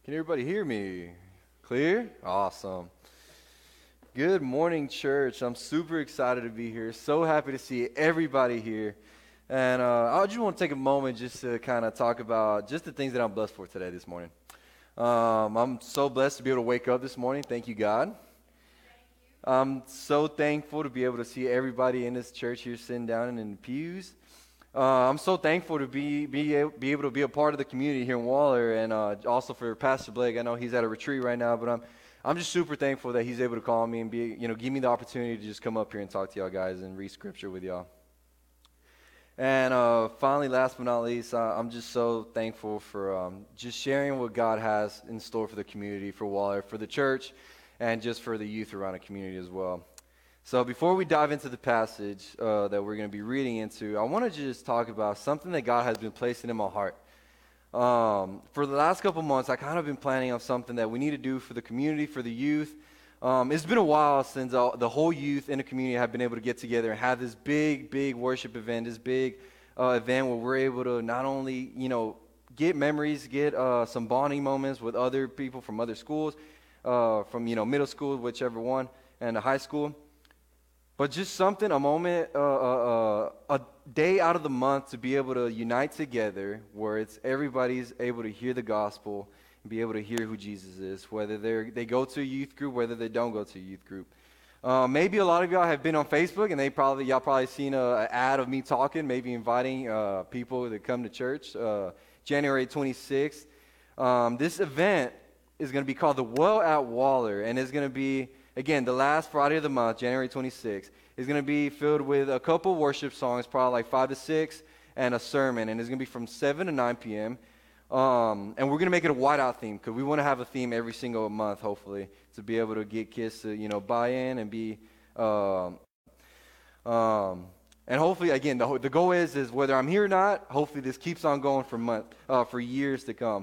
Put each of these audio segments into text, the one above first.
Can everybody hear me? Clear? Awesome. Good morning, church. I'm super excited to be here. So happy to see everybody here. And I just want to take a moment just to kind of talk about just the things that I'm blessed for today, this morning. I'm so blessed to be able to wake up this morning. Thank you, God. I'm so thankful to be able to see everybody in this church here sitting down in the pews. I'm so thankful to be able to be a part of the community here in Waller, and also for Pastor Blake. I know he's at a retreat right now, but I'm just super thankful that he's able to call me and give me the opportunity to just come up here and talk to y'all guys and read scripture with y'all. And finally, last but not least, I'm just so thankful for just sharing what God has in store for the community, for Waller, for the church, and just for the youth around the community as well. So before we dive into the passage that we're going to be reading into, I want to just talk about something that God has been placing in my heart. For the last couple months, I kind of been planning on something that we need to do for the community, for the youth. It's been a while since the whole youth in the community have been able to get together and have this big worship event, this big event where we're able to not only, get memories, get some bonding moments with other people from other schools, from, middle school, whichever one, and the high school. But just a moment, a day out of the month to be able to unite together where everybody's able to hear the gospel and be able to hear who Jesus is, whether they go to a youth group, whether they don't go to a youth group. Maybe a lot of y'all have been on Facebook and y'all probably seen an ad of me talking, maybe inviting people to come to church. January 26th. This event is going to be called the Well at Waller, and it's going to be, again, the last Friday of the month, January 26th, is going to be filled with a couple worship songs, probably like 5 to 6, and a sermon. And it's going to be from 7 to 9 p.m. And we're going to make it a whiteout theme because we want to have a theme every single month, hopefully, to be able to get kids to, buy in and be, and hopefully, again, the goal is whether I'm here or not, hopefully this keeps on going for years to come.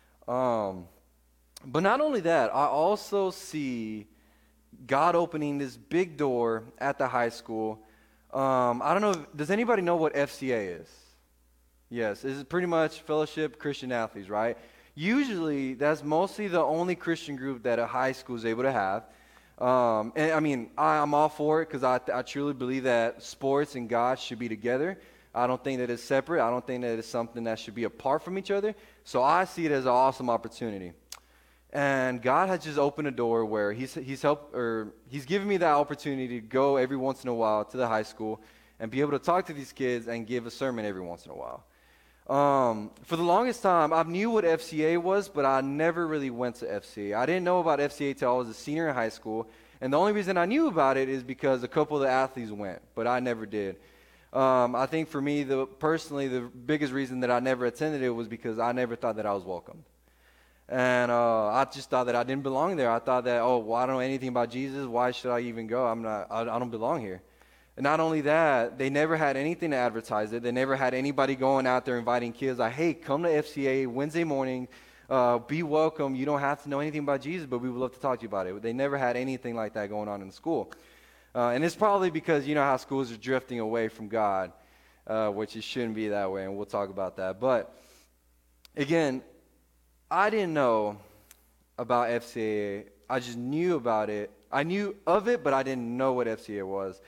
But not only that, I also see God opening this big door at the high school. I don't know, does anybody know what FCA is? Yes, it's pretty much Fellowship Christian Athletes, right? Usually, that's mostly the only Christian group that a high school is able to have. And I mean, I'm all for it because I truly believe that sports and God should be together. I don't think that it's separate. I don't think that it's something that should be apart from each other. So I see it as an awesome opportunity. And God has just opened a door where He's given me that opportunity to go every once in a while to the high school and be able to talk to these kids and give a sermon every once in a while. For the longest time, I knew what FCA was, but I never really went to FCA. I didn't know about FCA till I was a senior in high school, and the only reason I knew about it is because a couple of the athletes went, but I never did. I think for me, personally, the biggest reason that I never attended it was because I never thought that I was welcomed. And I just thought that I didn't belong there. I thought that, I don't know anything about Jesus. Why should I even go? I don't belong here. And not only that, they never had anything to advertise it. They never had anybody going out there inviting kids like, hey, come to FCA Wednesday morning. Be welcome. You don't have to know anything about Jesus, but we would love to talk to you about it. They never had anything like that going on in the school. And it's probably because you know how schools are drifting away from God, which it shouldn't be that way, and we'll talk about that. But again, I didn't know about FCA. I just knew about it. I knew of it, but I didn't know what FCA was.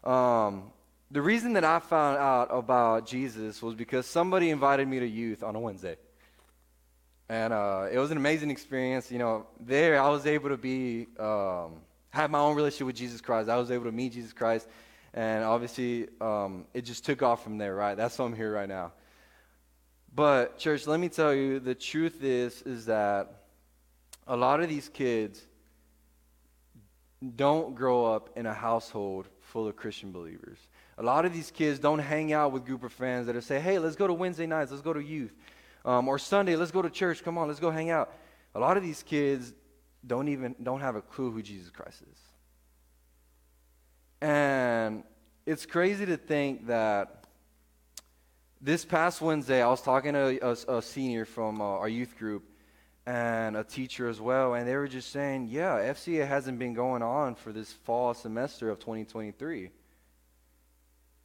The reason that I found out about Jesus was because somebody invited me to youth on a Wednesday. And it was an amazing experience. There I was able to have my own relationship with Jesus Christ. I was able to meet Jesus Christ. And obviously, it just took off from there, right? That's why I'm here right now. But church, let me tell you, the truth is that a lot of these kids don't grow up in a household full of Christian believers. A lot of these kids don't hang out with a group of friends that say, hey, let's go to Wednesday nights, let's go to youth. Or Sunday, let's go to church, come on, let's go hang out. A lot of these kids don't have a clue who Jesus Christ is. And it's crazy to think that this past Wednesday, I was talking to a senior from our youth group and a teacher as well, and they were just saying, yeah, FCA hasn't been going on for this fall semester of 2023.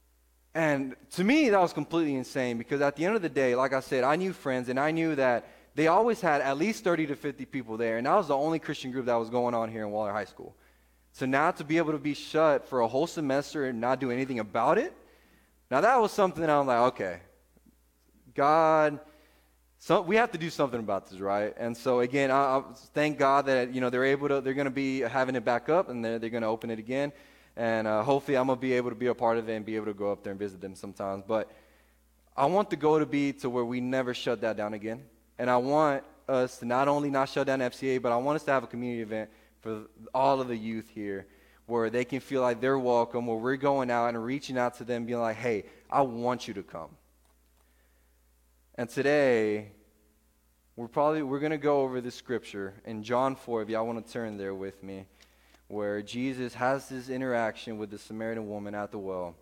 And to me, that was completely insane because at the end of the day, like I said, I knew friends, and I knew that they always had at least 30 to 50 people there, and that was the only Christian group that was going on here in Waller High School. So now to be able to be shut for a whole semester and not do anything about it, now that was something that I'm like, okay, God, we have to do something about this, right? And so again, I thank God that they're going to be having it back up, and they're going to open it again, and hopefully I'm going to be able to be a part of it and be able to go up there and visit them sometimes. But I want the goal to be to where we never shut that down again. And I want us to not only not shut down FCA, but I want us to have a community event for all of the youth here where they can feel like they're welcome, where we're going out and reaching out to them, being like, hey, I want you to come. And today, we're going to go over this scripture in John 4, if y'all want to turn there with me, where Jesus has this interaction with the Samaritan woman at the well.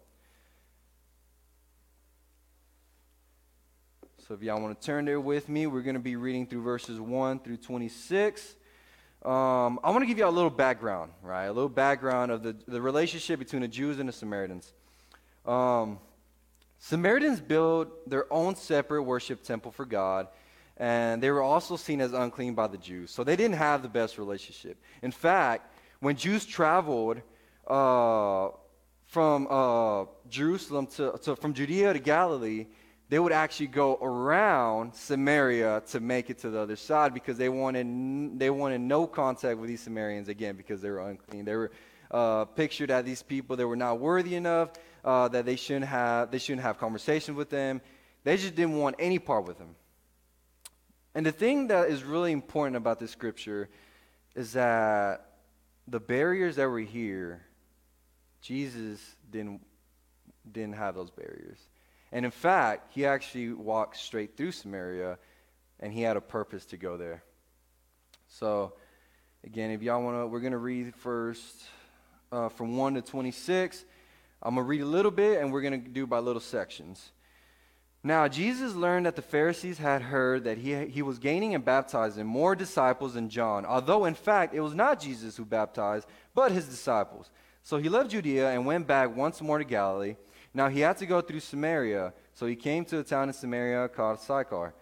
So if y'all want to turn there with me, we're going to be reading through verses 1 through 26. I want to give you a little background, right? A little background of the relationship between the Jews and the Samaritans. Samaritans built their own separate worship temple for God, and they were also seen as unclean by the Jews. So they didn't have the best relationship. In fact, when Jews traveled from Jerusalem from Judea to Galilee, they would actually go around Samaria to make it to the other side because they wanted no contact with these Samaritans, again, because they were unclean. They were pictured as these people that were not worthy enough, that they shouldn't have conversations with them. They just didn't want any part with them. And the thing that is really important about this scripture is that the barriers that were here, Jesus didn't have those barriers. And in fact, he actually walked straight through Samaria, and he had a purpose to go there. So, again, if y'all want to, we're going to read first from 1 to 26. I'm going to read a little bit, and we're going to do by little sections. Now, Jesus learned that the Pharisees had heard that he was gaining and baptizing more disciples than John, although, in fact, it was not Jesus who baptized, but his disciples. So he left Judea and went back once more to Galilee. Now he had to go through Samaria, so he came to a town in Samaria called Sychar.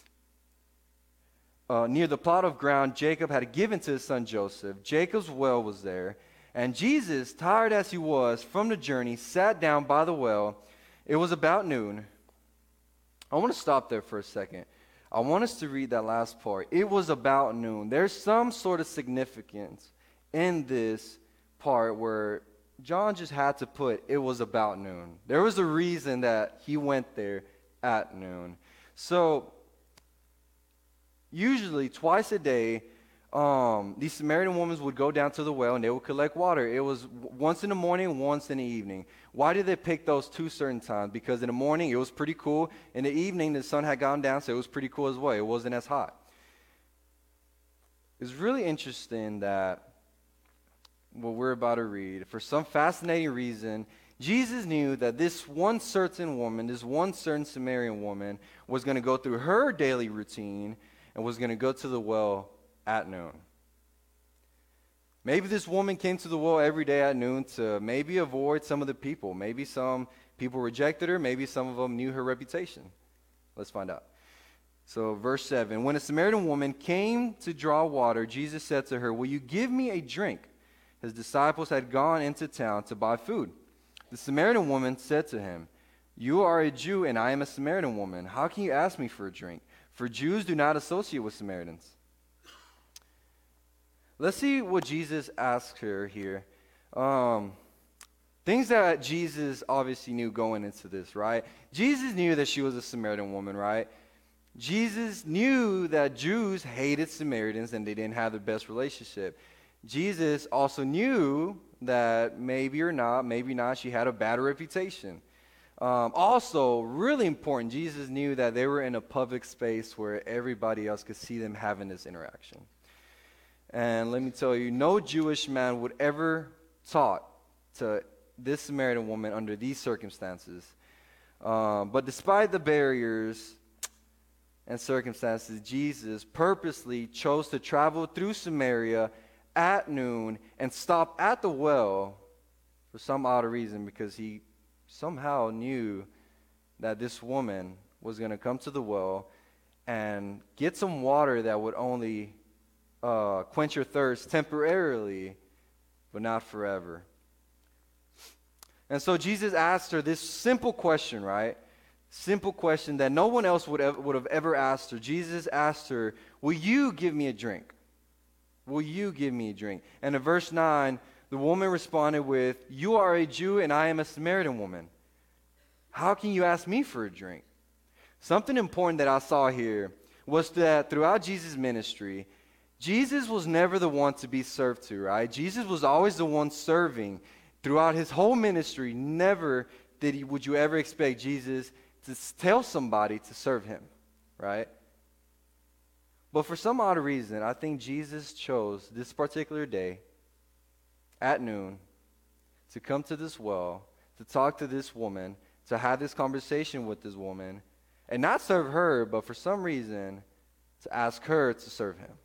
Near the plot of ground Jacob had given to his son Joseph. Jacob's well was there, and Jesus, tired as he was from the journey, sat down by the well. It was about noon. I want to stop there for a second. I want us to read that last part. It was about noon. There's some sort of significance in this part where John just had to put it was about noon. There was a reason that he went there at noon. So usually twice a day, these Samaritan women would go down to the well and they would collect water. It was once in the morning, once in the evening. Why did they pick those two certain times? Because in the morning it was pretty cool. In the evening the sun had gone down, so it was pretty cool as well. It wasn't as hot. It's really interesting that what we're about to read, for some fascinating reason, Jesus knew that this one certain woman, this one certain Samaritan woman, was going to go through her daily routine and was going to go to the well at noon. Maybe this woman came to the well every day at noon to maybe avoid some of the people. Maybe some people rejected her. Maybe some of them knew her reputation. Let's find out. So verse 7, when a Samaritan woman came to draw water, Jesus said to her, "Will you give me a drink?" His disciples had gone into town to buy food. The Samaritan woman said to him, "You are a Jew and I am a Samaritan woman. How can you ask me for a drink? For Jews do not associate with Samaritans." Let's see what Jesus asked her here. Things that Jesus obviously knew going into this, right? Jesus knew that she was a Samaritan woman, right? Jesus knew that Jews hated Samaritans and they didn't have the best relationship. Jesus also knew that maybe not, she had a bad reputation. Also, really important, Jesus knew that they were in a public space where everybody else could see them having this interaction. And let me tell you, no Jewish man would ever talk to this Samaritan woman under these circumstances. But despite the barriers and circumstances, Jesus purposely chose to travel through Samaria at noon and stop at the well for some odd reason, because he somehow knew that this woman was going to come to the well and get some water that would only quench your thirst temporarily, but not forever. And so Jesus asked her this simple question, right? Simple question that no one else would have ever asked her. Jesus asked her, will you give me a drink? Will you give me a drink? And in verse 9, the woman responded with, you are a Jew and I am a Samaritan woman. How can you ask me for a drink? Something important that I saw here was that throughout Jesus' ministry, Jesus was never the one to be served to, right? Jesus was always the one serving. Throughout his whole ministry, never would you ever expect Jesus to tell somebody to serve him, right? But for some odd reason, I think Jesus chose this particular day at noon to come to this well, to talk to this woman, to have this conversation with this woman, and not serve her, but for some reason, to ask her to serve him.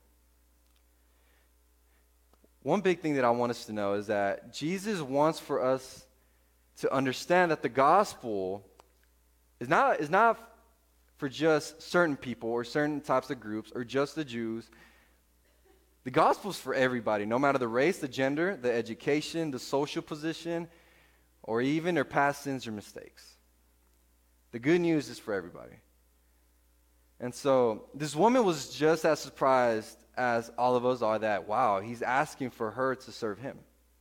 One big thing that I want us to know is that Jesus wants for us to understand that the gospel is not for just certain people or certain types of groups or just the Jews. The gospel is for everybody, no matter the race, the gender, the education, the social position, or even their past sins or mistakes. The good news is for everybody. And so this woman was just as surprised as all of us are that, wow, he's asking for her to serve him.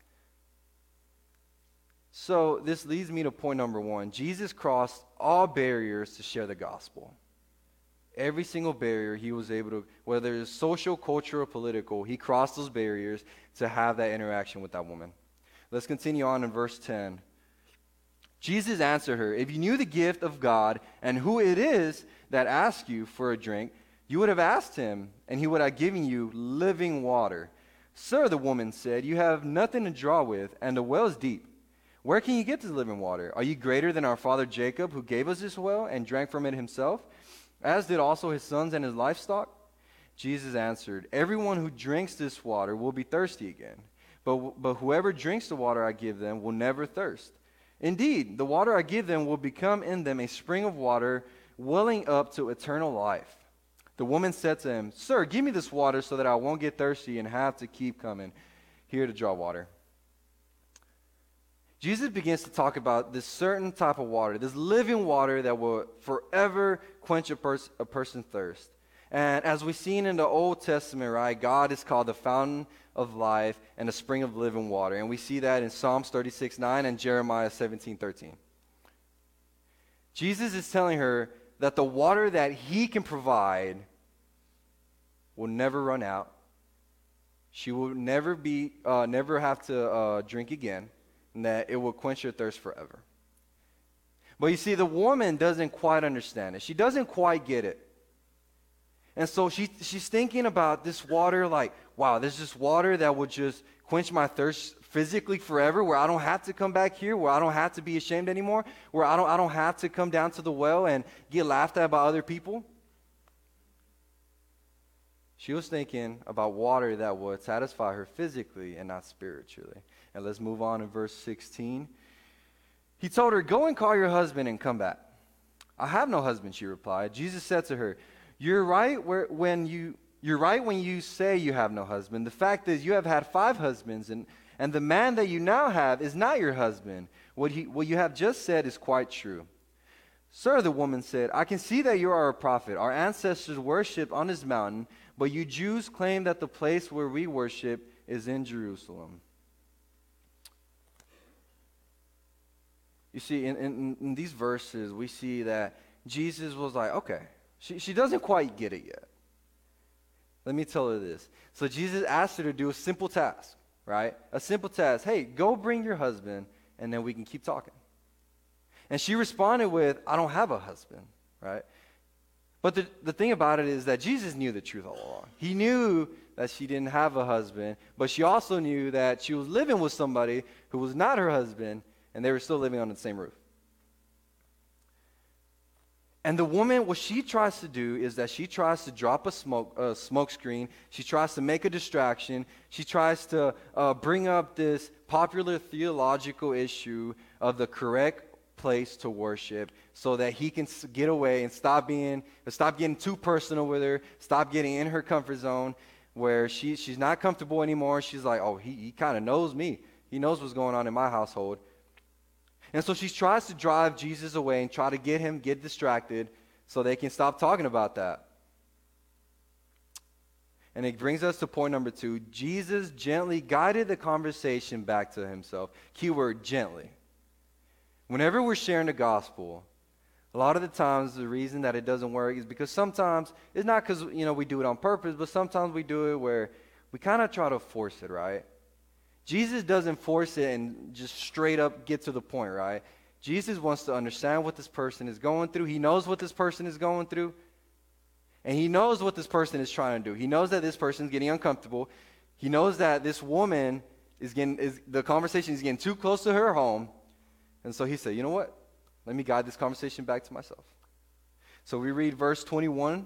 So this leads me to point number one. Jesus crossed all barriers to share the gospel. Every single barrier he was able to, whether it's social, cultural, or political, he crossed those barriers to have that interaction with that woman. Let's continue on in verse 10. Jesus answered her, if you knew the gift of God and who it is that asks you for a drink, you would have asked him, and he would have given you living water. Sir, the woman said, you have nothing to draw with, and the well is deep. Where can you get this living water? Are you greater than our father Jacob, who gave us this well and drank from it himself, as did also his sons and his livestock? Jesus answered, everyone who drinks this water will be thirsty again, but whoever drinks the water I give them will never thirst. Indeed, the water I give them will become in them a spring of water welling up to eternal life. The woman said to him, Sir, give me this water so that I won't get thirsty and have to keep coming here to draw water. Jesus begins to talk about this certain type of water, this living water that will forever quench a person's thirst. And as we've seen in the Old Testament, right, God is called the fountain of life and the spring of living water. And we see that in Psalms 36:9 and Jeremiah 17:13. Jesus is telling her that the water that he can provide will never run out. She will never have to drink again, and that it will quench her thirst forever. But you see, the woman doesn't quite understand it. She doesn't quite get it. And so she's thinking about this water like, wow, there's this water that will just quench my thirst physically forever, where I don't have to come back here, where I don't have to be ashamed anymore, where I don't have to come down to the well and get laughed at by other people. She was thinking about water that would satisfy her physically and not spiritually. And let's move on in verse 16. He told her, go and call your husband and come back. I have no husband, she replied. Jesus said to her, You're right when you say you have no husband. The fact is you have had 5 husbands, and the man that you now have is not your husband. What you have just said is quite true. Sir, the woman said, I can see that you are a prophet. Our ancestors worshipped on this mountain, but you Jews claim that the place where we worship is in Jerusalem. You see, in these verses, we see that Jesus was like, okay, she doesn't quite get it yet. Let me tell her this. So Jesus asked her to do a simple task, right? A simple task. Hey, go bring your husband, and then we can keep talking. And she responded with, I don't have a husband, right? But the thing about it is that Jesus knew the truth all along. He knew that she didn't have a husband, but she also knew that she was living with somebody who was not her husband, and they were still living under the same roof. And the woman, what she tries to do is that she tries to drop a smoke screen. She tries to make a distraction. She tries to bring up this popular theological issue of the correct place to worship so that he can get away and stop getting too personal with her, stop getting in her comfort zone where she's not comfortable anymore. She's like, oh, he kind of knows me. He knows what's going on in my household. And so she tries to drive Jesus away and try to get distracted so they can stop talking about that. And it brings us to point number 2. Jesus gently guided the conversation back to himself. Keyword, gently. Whenever we're sharing the gospel, a lot of the times the reason that it doesn't work is because sometimes, it's not because, we do it on purpose, but sometimes we do it where we kind of try to force it, right? Jesus doesn't force it and just straight up get to the point, right? Jesus wants to understand what this person is going through. He knows what this person is going through. And he knows what this person is trying to do. He knows that this person is getting uncomfortable. He knows that this woman the conversation is getting too close to her home. And so he said, you know what? Let me guide this conversation back to myself. So we read verse 21.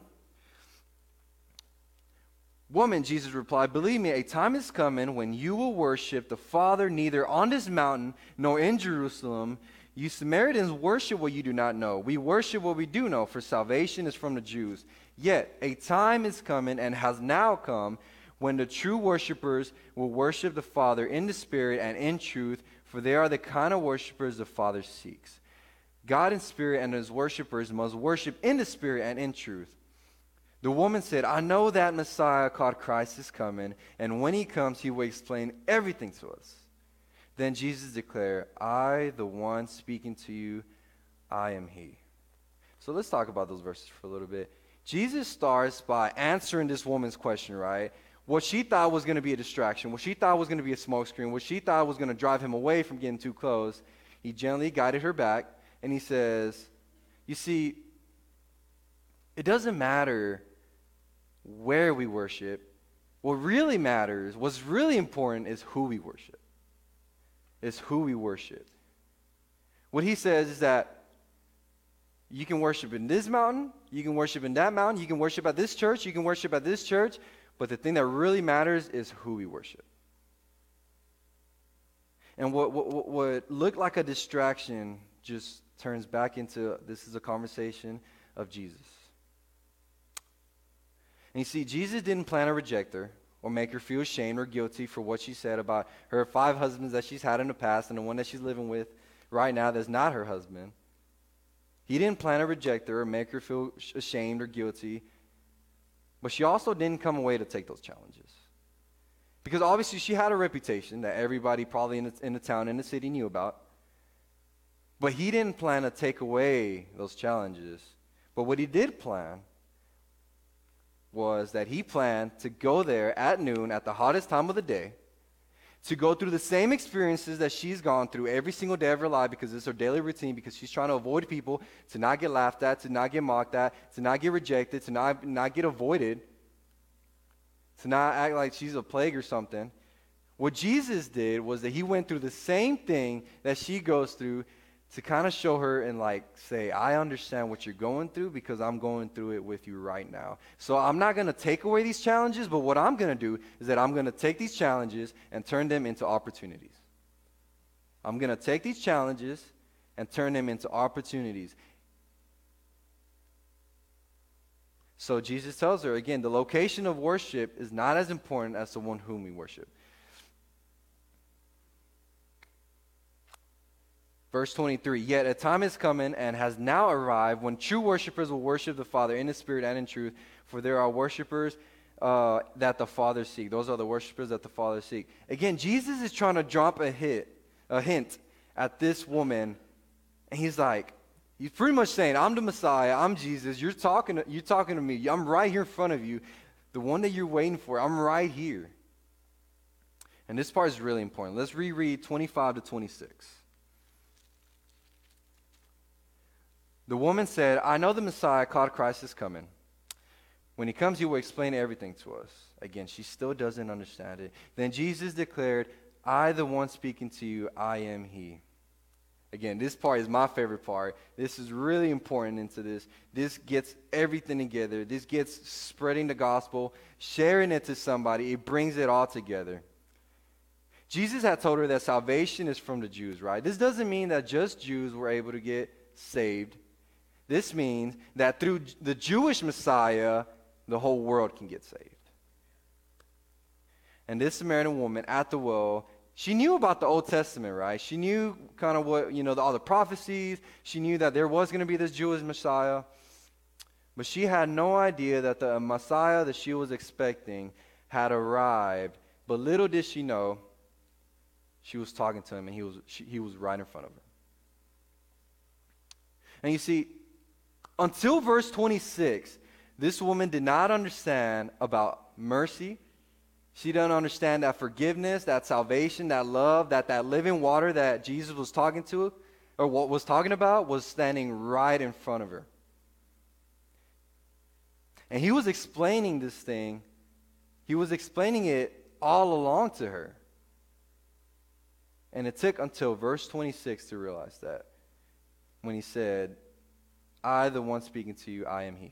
Woman, Jesus replied, believe me, a time is coming when you will worship the Father neither on this mountain nor in Jerusalem. You Samaritans worship what you do not know. We worship what we do know, for salvation is from the Jews. Yet a time is coming and has now come when the true worshipers will worship the Father in the Spirit and in truth, for they are the kind of worshipers the Father seeks. God in spirit and his worshipers must worship in the Spirit and in truth. The woman said, I know that Messiah called Christ is coming, and when he comes, he will explain everything to us. Then Jesus declared, I, the one speaking to you, I am he. So let's talk about those verses for a little bit. Jesus starts by answering this woman's question, right? What she thought was going to be a distraction, what she thought was going to be a smokescreen, what she thought was going to drive him away from getting too close, he gently guided her back, and he says, you see, it doesn't matter where we worship. What really matters, what's really important is who we worship. It's who we worship. What he says is that you can worship in this mountain, you can worship in that mountain, you can worship at this church, you can worship at this church, but the thing that really matters is who we worship. And what looked like a distraction just turns back into, this is a conversation of Jesus. And you see, Jesus didn't plan to reject her or make her feel ashamed or guilty for what she said about her 5 husbands that she's had in the past and the one that she's living with right now that's not her husband. He didn't plan to reject her or make her feel ashamed or guilty, but she also didn't come away to take those challenges. Because obviously she had a reputation that everybody probably in the town, in the city knew about. But he didn't plan to take away those challenges. But what he did plan was that he planned to go there at noon at the hottest time of the day, to go through the same experiences that she's gone through every single day of her life because it's her daily routine, because she's trying to avoid people, to not get laughed at, to not get mocked at, to not get rejected, to not get avoided, to not act like she's a plague or something. What Jesus did was that he went through the same thing that she goes through to kind of show her and say, I understand what you're going through because I'm going through it with you right now. So I'm not going to take away these challenges, but what I'm going to do is that I'm going to take these challenges and turn them into opportunities. I'm going to take these challenges and turn them into opportunities. So Jesus tells her, again, the location of worship is not as important as the one whom we worship. Verse 23, yet a time is coming and has now arrived when true worshipers will worship the Father in the Spirit and in truth, for there are worshipers that the Father seeks. Those are the worshipers that the Father seeks. Again, Jesus is trying to drop a hint at this woman, and he's pretty much saying, I'm the Messiah, I'm Jesus, you're talking to me, I'm right here in front of you, the one that you're waiting for, I'm right here. And this part is really important. Let's reread 25 to 26. The woman said, I know the Messiah called Christ is coming. When he comes, he will explain everything to us. Again, she still doesn't understand it. Then Jesus declared, I, the one speaking to you, I am he. Again, this part is my favorite part. This is really important into this. This gets everything together. This gets spreading the gospel, sharing it to somebody. It brings it all together. Jesus had told her that salvation is from the Jews, right? This doesn't mean that just Jews were able to get saved. This means that through the Jewish Messiah, the whole world can get saved. And this Samaritan woman at the well, she knew about the Old Testament, right? She knew kind of what, all the prophecies. She knew that there was going to be this Jewish Messiah. But she had no idea that the Messiah that she was expecting had arrived. But little did she know, she was talking to him, and he was right in front of her. And you see, until verse 26, this woman did not understand about mercy. She didn't understand that forgiveness, that salvation, that love, that living water that Jesus was talking to, or what was talking about, was standing right in front of her. And he was explaining this thing. He was explaining it all along to her. And it took until verse 26 to realize that. When he said, I, the one speaking to you, I am he.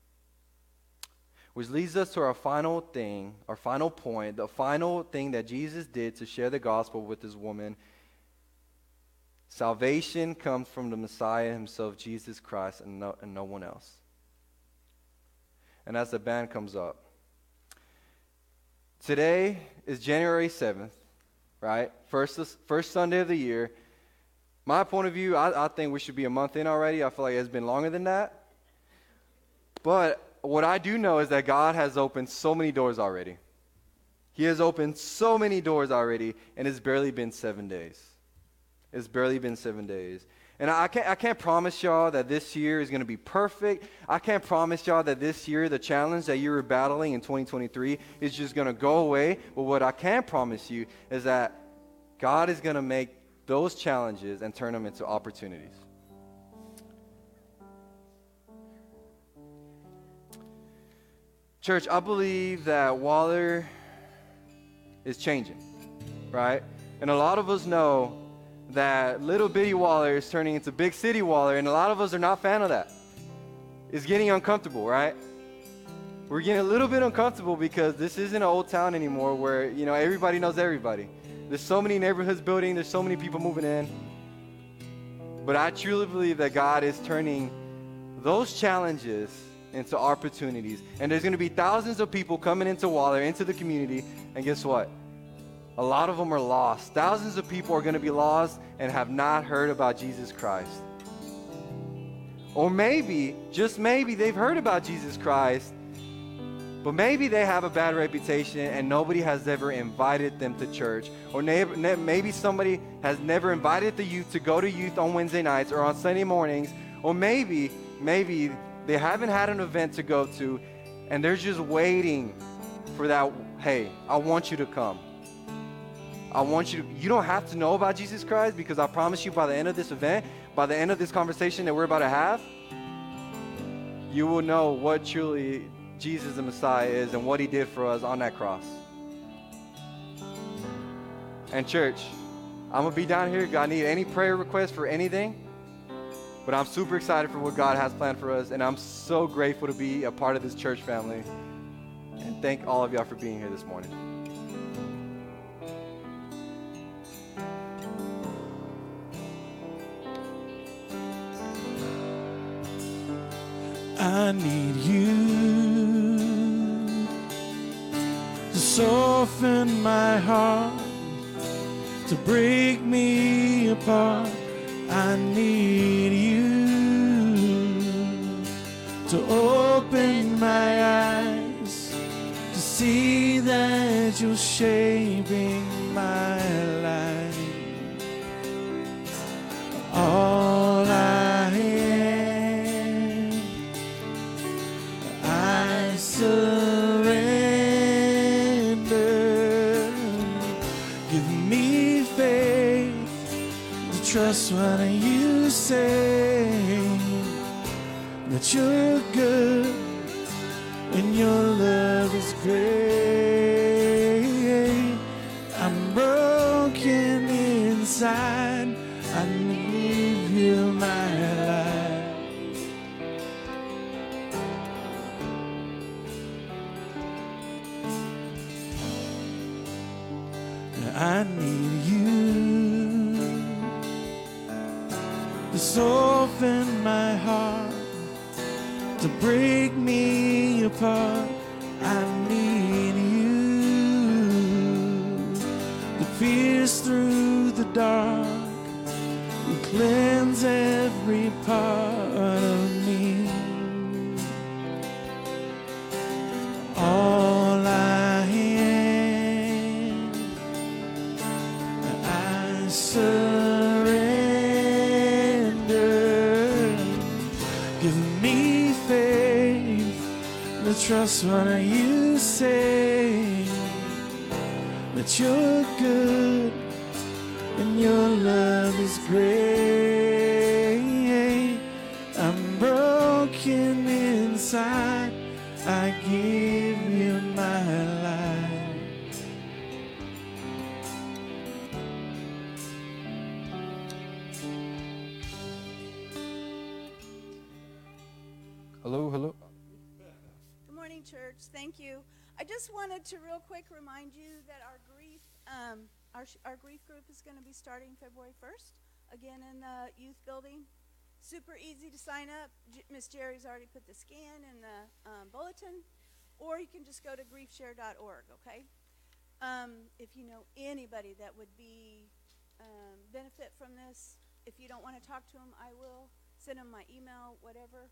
Which leads us to our final thing, our final point, the final thing that Jesus did to share the gospel with this woman. Salvation comes from the Messiah himself, Jesus Christ, and no one else. And as the band comes up, today is January 7th, right? First Sunday of the year. My point of view, I think we should be a month in already. I feel like it's been longer than that. But what I do know is that God has opened so many doors already. He has opened so many doors already, and it's barely been 7 days. It's barely been 7 days. And I can't promise y'all that this year is going to be perfect. I can't promise y'all that this year, the challenge that you were battling in 2023 is just going to go away. But what I can promise you is that God is going to make those challenges and turn them into opportunities. Church, I believe that Waller is changing, right? And a lot of us know that little bitty Waller is turning into big city Waller, and a lot of us are not a fan of that. It's getting uncomfortable, right? We're getting a little bit uncomfortable because this isn't an old town anymore where, everybody knows everybody. There's so many neighborhoods building, there's so many people moving in. But I truly believe that God is turning those challenges into opportunities. And there's going to be thousands of people coming into Waller, into the community, and guess what? A lot of them are lost. Thousands of people are going to be lost and have not heard about Jesus Christ. Or maybe, just maybe, they've heard about Jesus Christ, but maybe they have a bad reputation and nobody has ever invited them to church. Or maybe somebody has never invited the youth to go to youth on Wednesday nights or on Sunday mornings. Or maybe they haven't had an event to go to and they're just waiting for that, hey, I want you to come. You don't have to know about Jesus Christ, because I promise you by the end of this event, by the end of this conversation that we're about to have, you will know what truly Jesus the Messiah is and what he did for us on that cross. And church, I'm going to be down here. God, need any prayer requests for anything, but I'm super excited for what God has planned for us, and I'm so grateful to be a part of this church family. And thank all of y'all for being here this morning. I need you to soften my heart, to break me apart. I need you to open my eyes, to see that you're shaping my life. All I am, I surrender. Give me faith to trust what you say, that you're good and your love is great. I'm broken inside, I need you, my life. I need you to soften my heart, to break me apart. I need you to pierce through the dark, and cleanse every part of me. All I am, I surrender. Give me faith to trust what you say, that you're good and your love is great. I'm broken inside, I give you my life. Hello, hello. Good morning, church. Thank you. I just wanted to real quick remind you that our grief group is going to be starting February 1st, again in the youth building. Super easy to sign up. Miss Jerry's already put the scan in the bulletin, or you can just go to griefshare.org, okay? If you know anybody that would be benefit from this, if you don't want to talk to them, I will send them my email, whatever.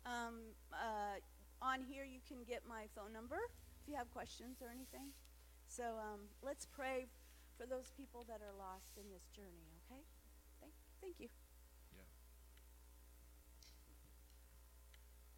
On here you can get my phone number if you have questions or anything. So let's pray for those people that are lost in this journey, okay? Thank you.